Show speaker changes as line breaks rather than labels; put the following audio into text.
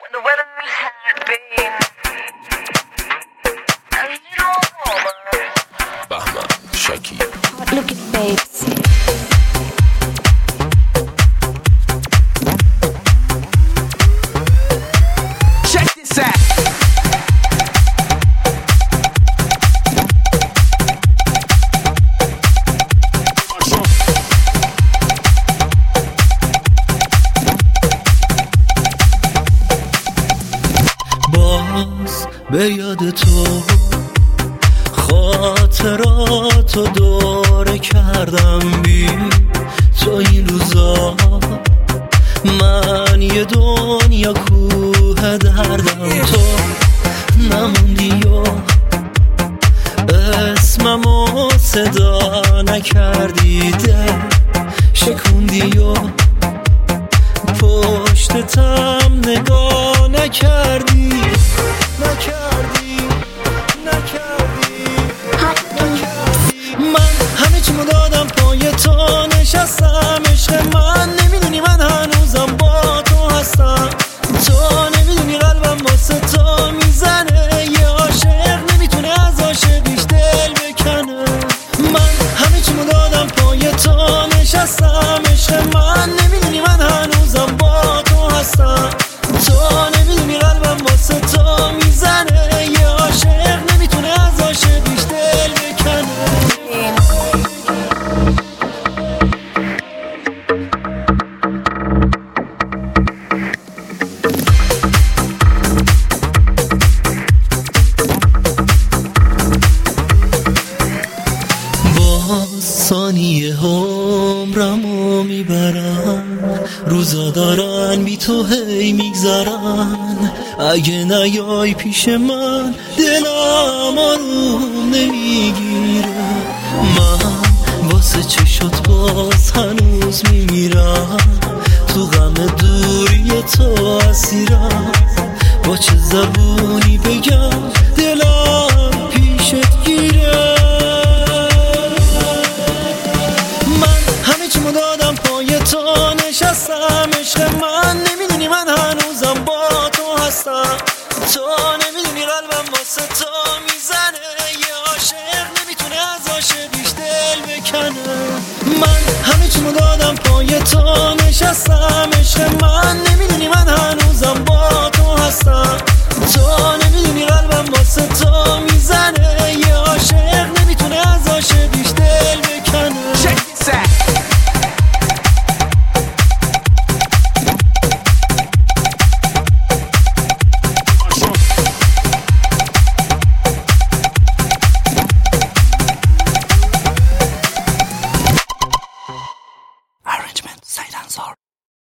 the weather had been a little warmer.
Bahma, Shaki.
Look at babes.
Check this out.
باز به یاد تو خاطراتو دوره کردم بی تو این روزا من یه دنیا کوه دردم تو نموندی و اسممو صدا نکردی دل شکوندی و پشتتم نگاه نکردی من همه چیمو دادم پای تو نشستم عشق من نمیدونی من هنوزم با تو هستم تو نمیدونی قلبم واسه تو میزنه یه عاشق نمیتونه از عاشقیش دل بکنه من همه چیمو دادم پای تو نشستم عشق من نمیدونی من هنوزم با تو هستم تو نمیدونی قلبم واسه تو میزنه یه عاشق نمیتونه از عاشقیش دل بکنه ثانیه عمرمو میبرن روزا دارن بی تو هی میگذرن اگه نیای پیش من دلم آروم نمیگیره من واسه چشات باز هنوز میمیرم تو غم دوری تو اسیرم با چه زبونی بگم دلم